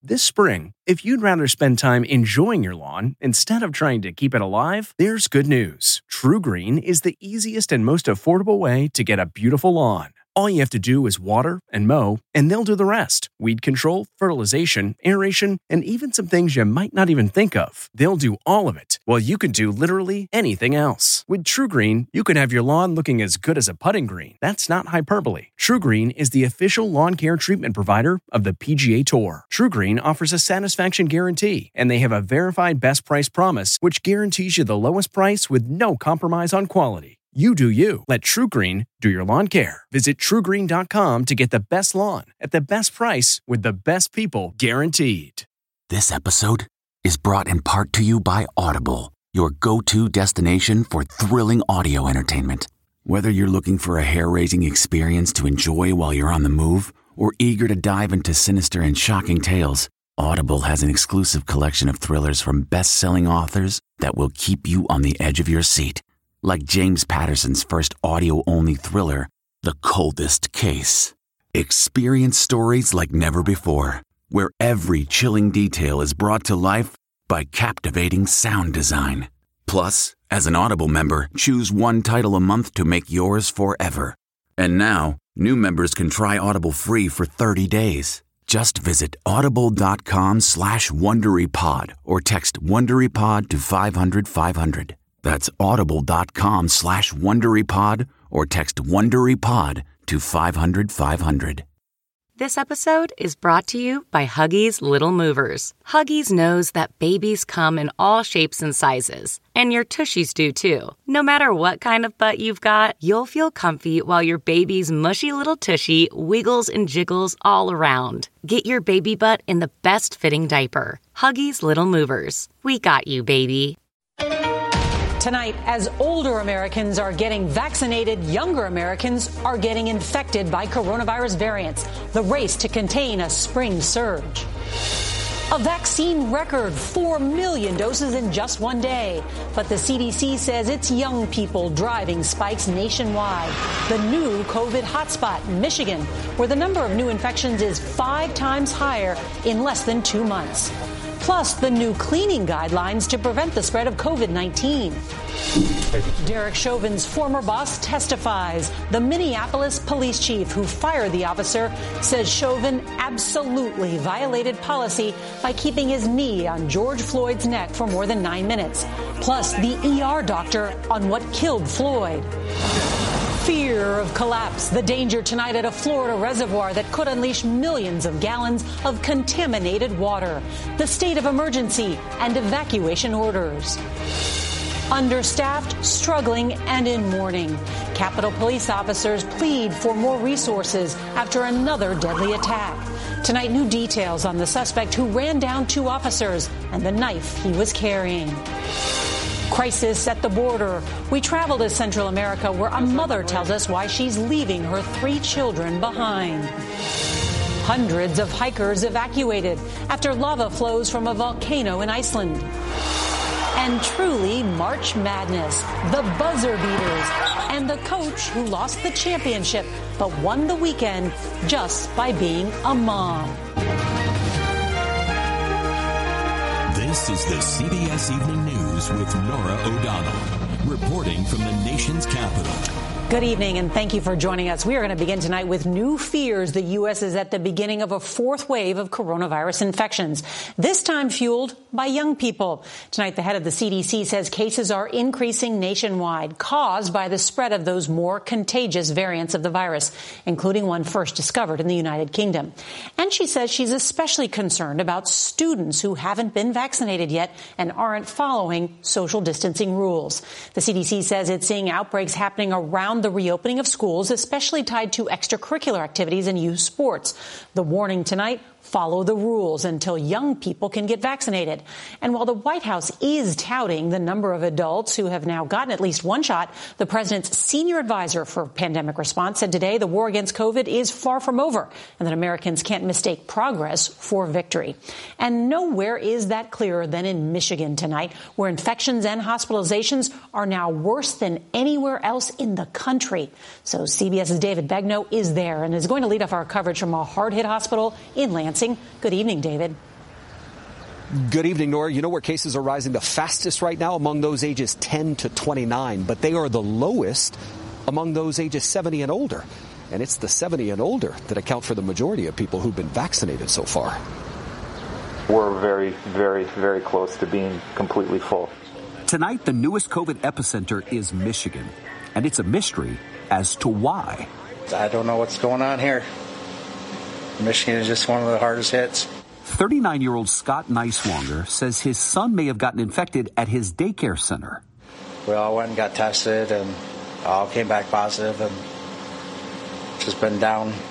This spring, if you'd rather spend time enjoying your lawn instead of trying to keep it alive, there's good news. TruGreen is the easiest and most affordable way to get a beautiful lawn. All you have to do is water and mow, and they'll do the rest. Weed control, fertilization, aeration, and even some things you might not even think of. They'll do all of it, while you can do literally anything else. With TruGreen, you can have your lawn looking as good as a putting green. That's not hyperbole. TruGreen is the official lawn care treatment provider of the PGA Tour. TruGreen offers a satisfaction guarantee, and they have a verified best price promise, which guarantees you the lowest price with no compromise on quality. You do you. Let TruGreen do your lawn care. Visit TruGreen.com to get the best lawn at the best price with the best people guaranteed. This episode is brought in part to you by Audible, your go-to destination for thrilling audio entertainment. Whether you're looking for a hair-raising experience to enjoy while you're on the move or eager to dive into sinister and shocking tales, Audible has an exclusive collection of thrillers from best-selling authors that will keep you on the edge of your seat. Like James Patterson's first audio-only thriller, The Coldest Case. Experience stories like never before, where every chilling detail is brought to life by captivating sound design. Plus, as an Audible member, choose one title a month to make yours forever. And now, new members can try Audible free for 30 days. Just visit audible.com/WonderyPod or text WonderyPod to 500-500. That's audible.com/WonderyPod or text WonderyPod to 500-500. This episode is brought to you by Huggies Little Movers. Huggies knows that babies come in all shapes and sizes, and your tushies do too. No matter what kind of butt you've got, you'll feel comfy while your baby's mushy little tushy wiggles and jiggles all around. Get your baby butt in the best fitting diaper. Huggies Little Movers. We got you, baby. Tonight, as older Americans are getting vaccinated, younger Americans are getting infected by coronavirus variants. The race to contain a spring surge. A vaccine record, 4 million doses in just one day. But the CDC says it's young people driving spikes nationwide. The new COVID hotspot, Michigan, where the number of new infections is 5 times higher in less than 2 months. Plus, the new cleaning guidelines to prevent the spread of COVID-19. Derek Chauvin's former boss testifies. The Minneapolis police chief who fired the officer says Chauvin absolutely violated policy by keeping his knee on George Floyd's neck for more than 9 minutes. Plus, the ER doctor on what killed Floyd. Fear of collapse. The danger tonight at a Florida reservoir that could unleash millions of gallons of contaminated water. The state of emergency and evacuation orders. Understaffed, struggling, and in mourning. Capitol Police officers plead for more resources after another deadly attack. Tonight, new details on the suspect who ran down 2 officers and the knife he was carrying. Crisis at the border. We travel to Central America where a mother tells us why she's leaving her 3 children behind. Hundreds of hikers evacuated after lava flows from a volcano in Iceland. And truly March Madness, the buzzer beaters, and the coach who lost the championship but won the weekend just by being a mom. This is the CBS Evening News with Norah O'Donnell, reporting from the nation's capital. Good evening, and thank you for joining us. We are going to begin tonight with new fears. The U.S. is at the beginning of a 4th wave of coronavirus infections, this time fueled by young people. Tonight, the head of the CDC says cases are increasing nationwide, caused by the spread of those more contagious variants of the virus, including one first discovered in the United Kingdom. And she says she's especially concerned about students who haven't been vaccinated yet and aren't following social distancing rules. The CDC says it's seeing outbreaks happening around the reopening of schools, especially tied to extracurricular activities and youth sports. The warning tonight: follow the rules until young people can get vaccinated. And while the White House is touting the number of adults who have now gotten at least 1 shot, the president's senior advisor for pandemic response said today the war against COVID is far from over and that Americans can't mistake progress for victory. And nowhere is that clearer than in Michigan tonight, where infections and hospitalizations are now worse than anywhere else in the country. So CBS's David Begnaud is there and is going to lead off our coverage from a hard-hit hospital in Lansing. Good evening, David. Good evening, Nora. You know where cases are rising the fastest right now? Among those ages 10 to 29, but they are the lowest among those ages 70 and older. And it's the 70 and older that account for the majority of people who've been vaccinated so far. We're very, very, very close to being completely full. Tonight, the newest COVID epicenter is Michigan, and it's a mystery as to why. I don't know what's going on here. Michigan is just one of the hardest hits. 39-year-old Scott Neiswanger says his son may have gotten infected at his daycare center. We all went and got tested and all came back positive, and just been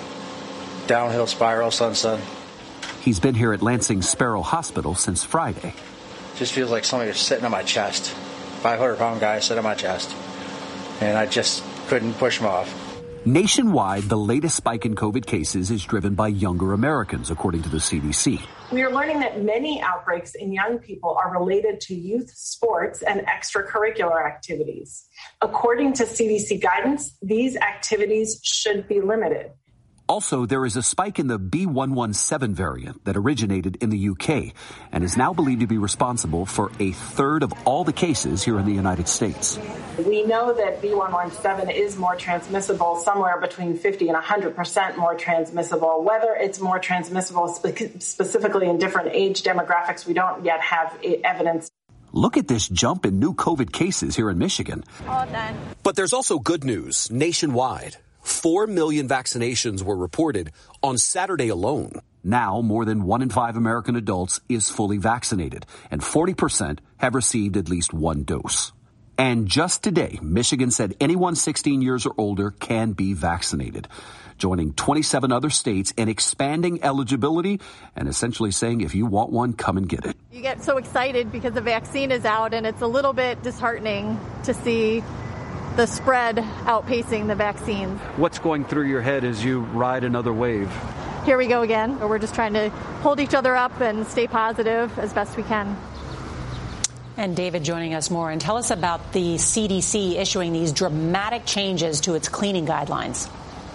downhill spiral since then. He's been here at Lansing Sparrow Hospital since Friday. Just feels like somebody was sitting on my chest. 500-pound guy sitting on my chest. And I just couldn't push him off. Nationwide, the latest spike in COVID cases is driven by younger Americans, according to the CDC. We are learning that many outbreaks in young people are related to youth sports and extracurricular activities. According to CDC guidance, these activities should be limited. Also, there is a spike in the B117 variant that originated in the UK and is now believed to be responsible for a third of all the cases here in the United States. We know that B117 is more transmissible, somewhere between 50 and 100% more transmissible. Whether it's more transmissible specifically in different age demographics, we don't yet have evidence. Look at this jump in new COVID cases here in Michigan. But there's also good news nationwide. 4 million vaccinations were reported on Saturday alone. Now, more than 1 in 5 American adults is fully vaccinated, and 40% have received at least one dose. And just today, Michigan said anyone 16 years or older can be vaccinated, joining 27 other states in expanding eligibility and essentially saying if you want one, come and get it. You get so excited because the vaccine is out, and it's a little bit disheartening to see the spread outpacing the vaccine. What's going through your head as you ride another wave? Here we go again. We're just trying to hold each other up and stay positive as best we can. And David joining us more, and tell us about the CDC issuing these dramatic changes to its cleaning guidelines.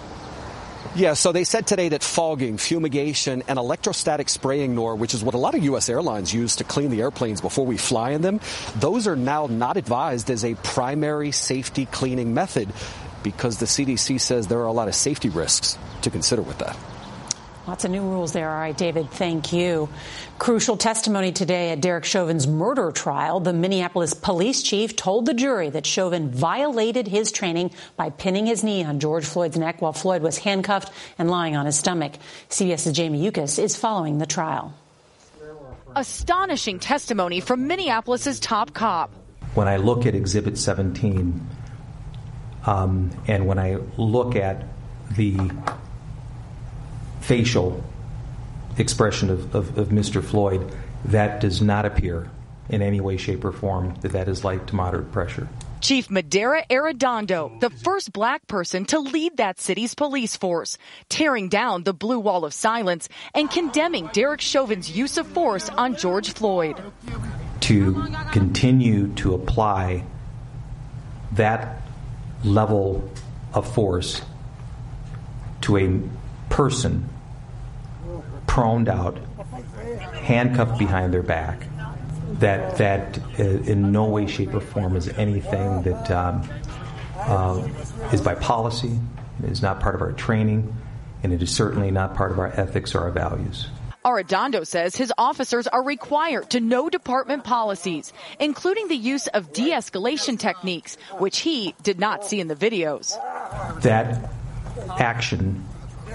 Yeah, so they said today that fogging, fumigation, and electrostatic spraying, Nor, which is what a lot of U.S. airlines use to clean the airplanes before we fly in them, those are now not advised as a primary safety cleaning method because the CDC says there are a lot of safety risks to consider with that. Lots of new rules there. All right, David, thank you. Crucial testimony today at Derek Chauvin's murder trial. The Minneapolis police chief told the jury that Chauvin violated his training by pinning his knee on George Floyd's neck while Floyd was handcuffed and lying on his stomach. CBS's Jamie Yukas is following the trial. Astonishing testimony from Minneapolis's top cop. When I look at Exhibit 17, and when I look at the facial expression of Mr. Floyd, that does not appear in any way, shape, or form that is light to moderate pressure. Chief Madera Arredondo, the first black person to lead that city's police force, tearing down the blue wall of silence and condemning Derek Chauvin's use of force on George Floyd. To continue to apply that level of force to a person proned out, handcuffed behind their back, that in no way, shape, or form is anything that is by policy, it is not part of our training, and it is certainly not part of our ethics or our values. Arredondo says his officers are required to know department policies, including the use of de-escalation techniques, which he did not see in the videos. That action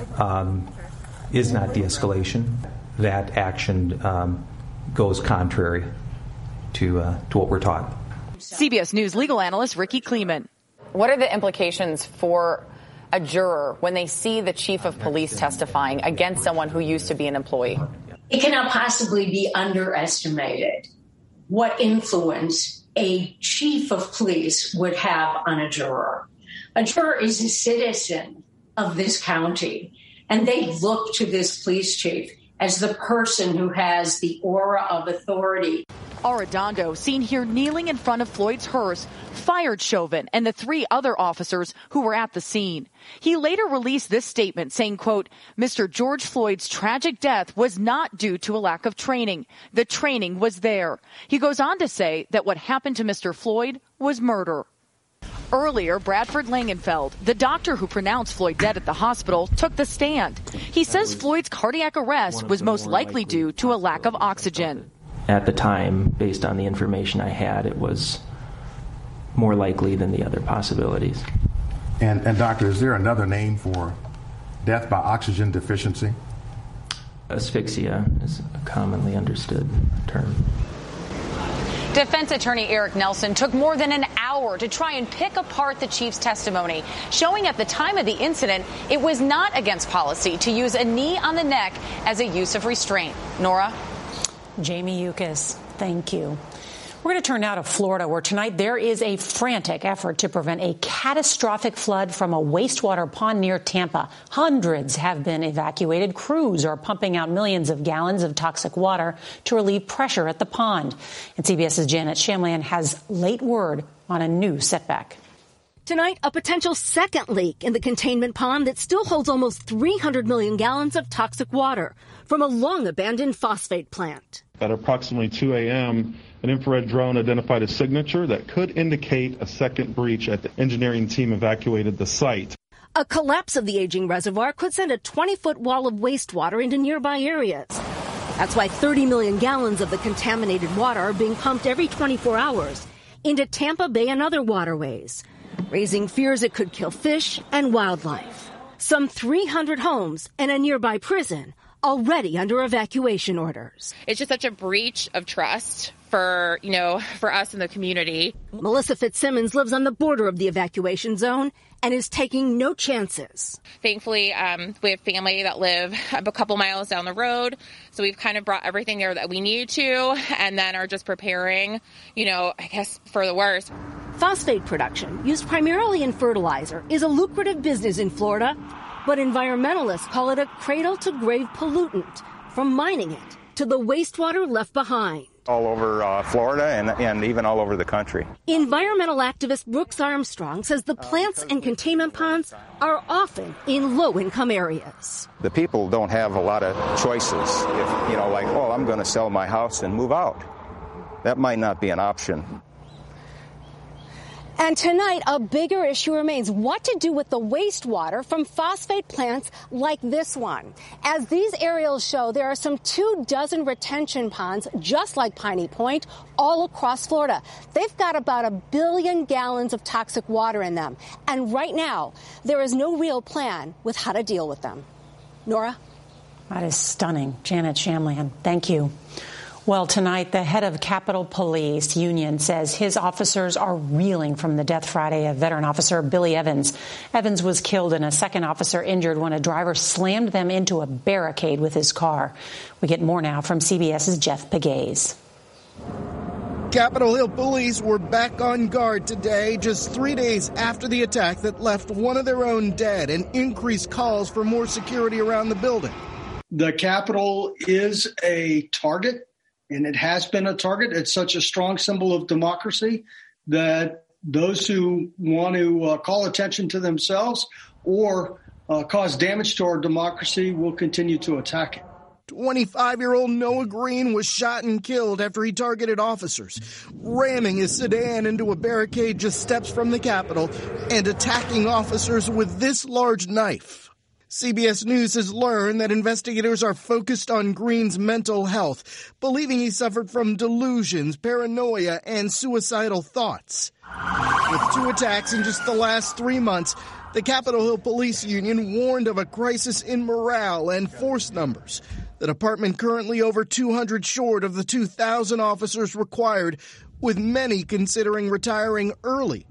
is not de-escalation. That action goes contrary to what we're taught. CBS News legal analyst Ricky Kleeman. What are the implications for a juror when they see the chief of police testifying against someone who used to be an employee? It cannot possibly be underestimated what influence a chief of police would have on a juror. A juror is a citizen of this county, and they look to this police chief as the person who has the aura of authority. Arredondo, seen here kneeling in front of Floyd's hearse, fired Chauvin and the 3 other officers who were at the scene. He later released this statement saying, quote, Mr. George Floyd's tragic death was not due to a lack of training. The training was there. He goes on to say that what happened to Mr. Floyd was murder. Earlier, Bradford Langenfeld, the doctor who pronounced Floyd dead at the hospital, took the stand. He says Floyd's cardiac arrest was most likely due to a lack of oxygen. At the time, based on the information I had, it was more likely than the other possibilities. And doctor, is there another name for death by oxygen deficiency? Asphyxia is a commonly understood term. Defense attorney Eric Nelson took more than an hour to try and pick apart the chief's testimony, showing at the time of the incident it was not against policy to use a knee on the neck as a use of restraint. Nora? Jamie Yuccas, thank you. We're going to turn now to Florida, where tonight there is a frantic effort to prevent a catastrophic flood from a wastewater pond near Tampa. Hundreds have been evacuated. Crews are pumping out millions of gallons of toxic water to relieve pressure at the pond. And CBS's Janet Shamlian has late word on a new setback. Tonight, a potential second leak in the containment pond that still holds almost 300 million gallons of toxic water from a long-abandoned phosphate plant. At approximately 2 a.m., an infrared drone identified a signature that could indicate a second breach as the engineering team evacuated the site. A collapse of the aging reservoir could send a 20-foot wall of wastewater into nearby areas. That's why 30 million gallons of the contaminated water are being pumped every 24 hours into Tampa Bay and other waterways, raising fears it could kill fish and wildlife. Some 300 homes and a nearby prison already under evacuation orders. It's just such a breach of trust for us in the community. Melissa Fitzsimmons lives on the border of the evacuation zone and is taking no chances. Thankfully, we have family that live a couple miles down the road, so we've kind of brought everything there that we need to, and then are just preparing, I guess, for the worst. Phosphate production, used primarily in fertilizer, is a lucrative business in Florida, but environmentalists call it a cradle-to-grave pollutant, from mining it to the wastewater left behind. All over Florida and even all over the country. Environmental activist Brooks Armstrong says the plants and containment ponds are often in low-income areas. The people don't have a lot of choices. If, I'm going to sell my house and move out. That might not be an option. And tonight, a bigger issue remains what to do with the wastewater from phosphate plants like this one. As these aerials show, there are some 24 retention ponds, just like Piney Point, all across Florida. They've got about 1 billion gallons of toxic water in them. And right now, there is no real plan with how to deal with them. Nora? That is stunning. Janet Shamlian, thank you. Well, tonight, the head of Capitol Police Union says his officers are reeling from the death Friday of veteran officer Billy Evans. Evans was killed and a second officer injured when a driver slammed them into a barricade with his car. We get more now from CBS's Jeff Pegues. Capitol Hill police were back on guard today, just 3 days after the attack that left one of their own dead and increased calls for more security around the building. The Capitol is a target. And it has been a target. It's such a strong symbol of democracy that those who want to call attention to themselves or cause damage to our democracy will continue to attack it. 25-year-old Noah Green was shot and killed after he targeted officers, ramming his sedan into a barricade just steps from the Capitol and attacking officers with this large knife. CBS News has learned that investigators are focused on Green's mental health, believing he suffered from delusions, paranoia, and suicidal thoughts. With 2 attacks in just the last 3 months, the Capitol Hill Police Union warned of a crisis in morale and force numbers. The department currently over 200 short of the 2,000 officers required, with many considering retiring early.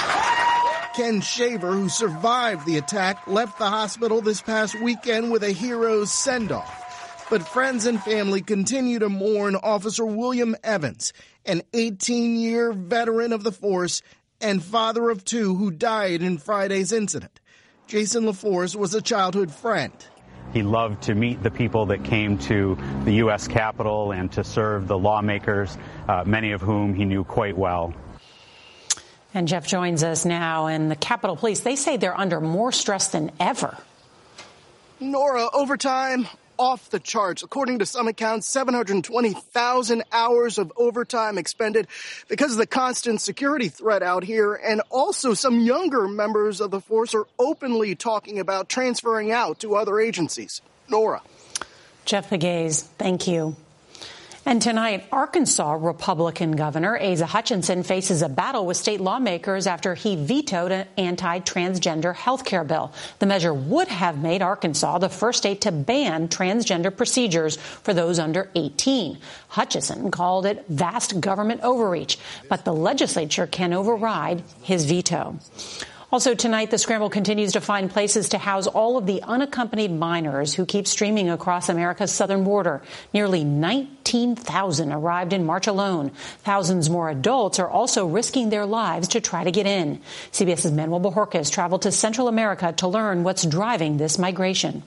Ken Shaver, who survived the attack, left the hospital this past weekend with a hero's send-off. But friends and family continue to mourn Officer William Evans, an 18-year veteran of the force and father of 2 who died in Friday's incident. Jason LaForce was a childhood friend. He loved to meet the people that came to the U.S. Capitol and to serve the lawmakers, many of whom he knew quite well. And Jeff joins us now. And the Capitol Police, they say they're under more stress than ever. Nora, overtime off the charts. According to some accounts, 720,000 hours of overtime expended because of the constant security threat out here. And also some younger members of the force are openly talking about transferring out to other agencies. Nora. Jeff Pegues, thank you. And tonight, Arkansas Republican Governor Asa Hutchinson faces a battle with state lawmakers after he vetoed an anti-transgender health care bill. The measure would have made Arkansas the first state to ban transgender procedures for those under 18. Hutchinson called it vast government overreach, but the legislature can override his veto. Also tonight, the scramble continues to find places to house all of the unaccompanied minors who keep streaming across America's southern border. Nearly 19,000 arrived in March alone. Thousands more adults are also risking their lives to try to get in. CBS's Manuel Bojorquez traveled to Central America to learn what's driving this migration.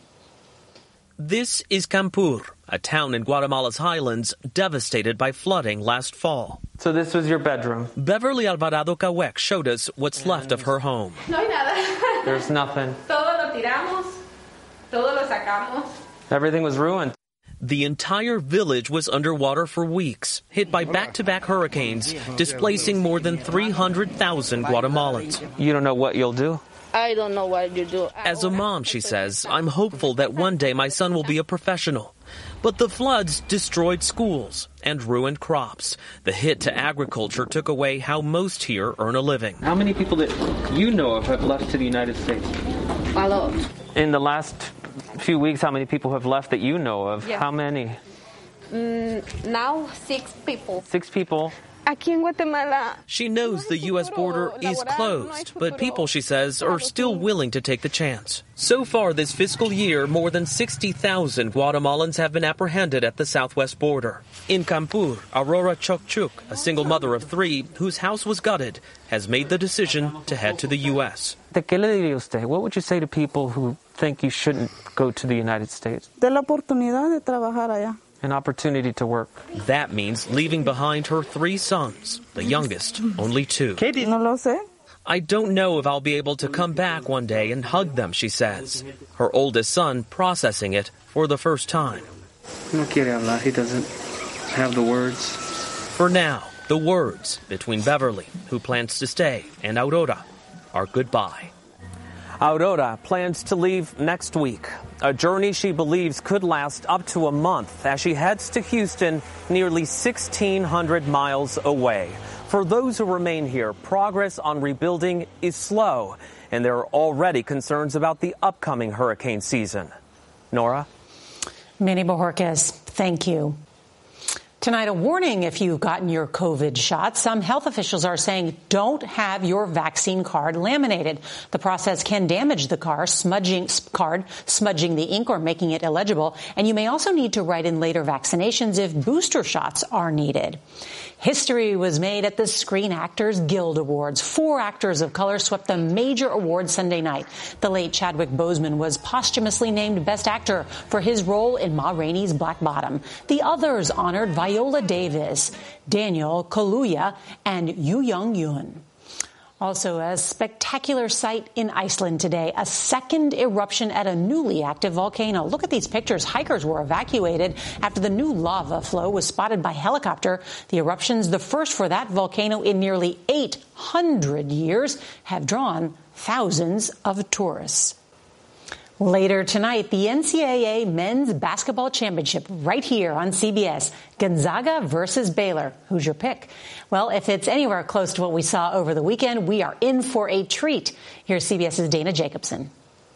This is Campur, a town in Guatemala's highlands devastated by flooding last fall. So this was your bedroom? Beverly Alvarado Cahuec showed us what's left of her home. No hay nada. There's nothing. Todo lo tiramos, todo lo sacamos. Everything was ruined. The entire village was underwater for weeks, hit by back-to-back hurricanes, displacing more than 300,000 Guatemalans. You don't know what you'll do? I don't know what you do. As a mom, she says, I'm hopeful that one day my son will be a professional. But the floods destroyed schools and ruined crops. The hit to agriculture took away how most here earn a living. How many people that you know of have left to the United States? A lot. In the last few weeks, how many people have left that you know of? Yeah. How many? Now 6 people. 6 people. Aquí en Guatemala. She knows the U.S. border is closed, but people, she says, are still willing to take the chance. So far this fiscal year, more than 60,000 Guatemalans have been apprehended at the southwest border. In Campur, Aurora Chokchuk, a single mother of 3 whose house was gutted, has made the decision to head to the U.S. ¿Qué le diría usted? What would you say to people who think you shouldn't go to the United States? De la oportunidad de trabajar allá. An opportunity to work. That means leaving behind her 3 sons, the youngest only 2. Katie. No lo sé. I don't know if I'll be able to come back one day and hug them, she says. Her oldest son processing it for the first time. No quiere hablar. He doesn't have the words. For now, the words between Beverly, who plans to stay, and Aurora are goodbye. Aurora plans to leave next week, a journey she believes could last up to a month as she heads to Houston, nearly 1,600 miles away. For those who remain here, progress on rebuilding is slow, and there are already concerns about the upcoming hurricane season. Nora? Manny Bojorquez, thank you. Tonight, a warning if you've gotten your COVID shot. Some health officials are saying don't have your vaccine card laminated. The process can damage the smudging the ink or making it illegible. And you may also need to write in later vaccinations if booster shots are needed. History was made at the Screen Actors Guild Awards. 4 actors of color swept the major award Sunday night. The late Chadwick Boseman was posthumously named Best Actor for his role in Ma Rainey's Black Bottom. The others honored Viola Davis, Daniel Kaluuya, and Yoo Young-yoon. Also, a spectacular sight in Iceland today, a second eruption at a newly active volcano. Look at these pictures. Hikers were evacuated after the new lava flow was spotted by helicopter. The eruptions, the first for that volcano in nearly 800 years, have drawn thousands of tourists. Later tonight, the NCAA Men's Basketball Championship right here on CBS. Gonzaga versus Baylor. Who's your pick? Well, if it's anywhere close to what we saw over the weekend, we are in for a treat. Here's CBS's Dana Jacobson.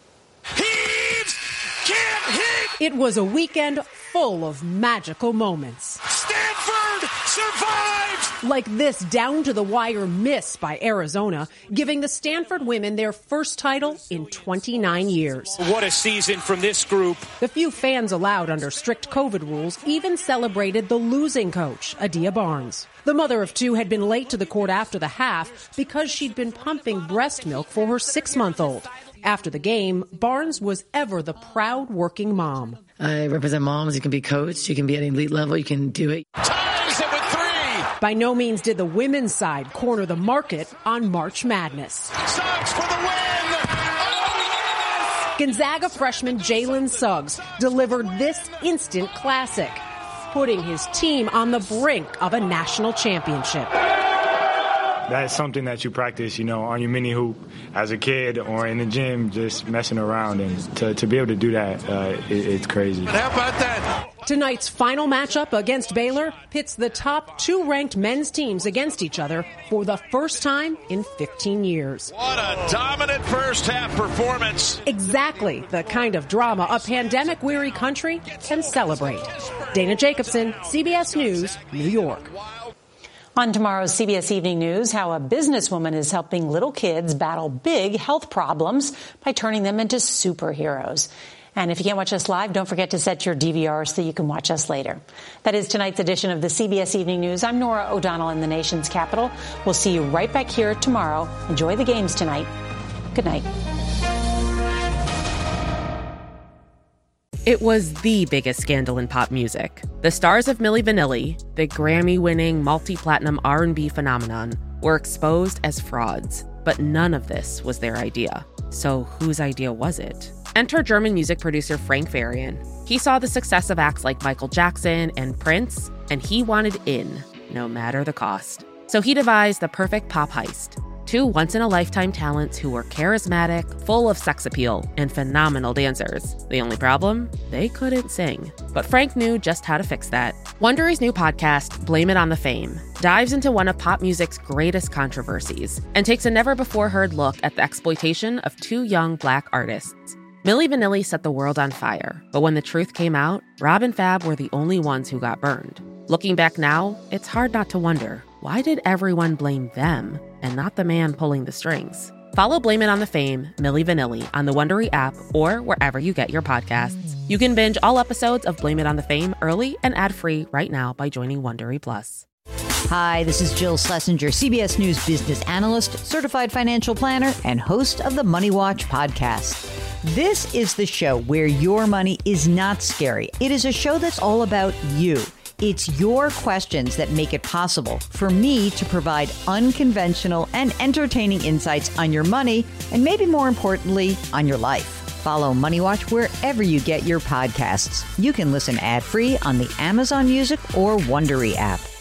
It was a weekend full of magical moments. Stanford survives! Like this down-to-the-wire miss by Arizona, giving the Stanford women their first title in 29 years. What a season from this group. The few fans allowed under strict COVID rules even celebrated the losing coach, Adia Barnes. The mother of 2 had been late to the court after the half because she'd been pumping breast milk for her 6-month-old. After the game, Barnes was ever the proud working mom. I represent moms. You can be coached. You can be at an elite level. You can do it. Ties it with 3. By no means did the women's side corner the market on March Madness. Suggs for the win! Gonzaga freshman Jalen Suggs delivered this instant classic, putting his team on the brink of a national championship. That's something that you practice, on your mini hoop as a kid or in the gym, just messing around. And to be able to do that, it's crazy. But how about that? Tonight's final matchup against Baylor pits the top 2 ranked men's teams against each other for the first time in 15 years. What a dominant first half performance. Exactly the kind of drama a pandemic-weary country can celebrate. Dana Jacobson, CBS News, New York. On tomorrow's CBS Evening News, how a businesswoman is helping little kids battle big health problems by turning them into superheroes. And if you can't watch us live, don't forget to set your DVR so you can watch us later. That is tonight's edition of the CBS Evening News. I'm Norah O'Donnell in the nation's capital. We'll see you right back here tomorrow. Enjoy the games tonight. Good night. It was the biggest scandal in pop music. The stars of Milli Vanilli, the Grammy-winning multi-platinum R&B phenomenon, were exposed as frauds. But none of this was their idea. So whose idea was it? Enter German music producer Frank Farian. He saw the success of acts like Michael Jackson and Prince, and he wanted in, no matter the cost. So he devised the perfect pop heist. 2 once-in-a-lifetime talents who were charismatic, full of sex appeal, and phenomenal dancers. The only problem? They couldn't sing. But Frank knew just how to fix that. Wondery's new podcast, Blame It on the Fame, dives into one of pop music's greatest controversies and takes a never-before-heard look at the exploitation of 2 young Black artists. Milli Vanilli set the world on fire, but when the truth came out, Rob and Fab were the only ones who got burned. Looking back now, it's hard not to wonder, why did everyone blame them and not the man pulling the strings? Follow Blame It on the Fame, Milli Vanilli, on the Wondery app or wherever you get your podcasts. You can binge all episodes of Blame It on the Fame early and ad-free right now by joining Wondery Plus. Hi, this is Jill Schlesinger, CBS News business analyst, certified financial planner, and host of the Money Watch podcast. This is the show where your money is not scary. It is a show that's all about you. It's your questions that make it possible for me to provide unconventional and entertaining insights on your money, and maybe more importantly, on your life. Follow Money Watch wherever you get your podcasts. You can listen ad-free on the Amazon Music or Wondery app.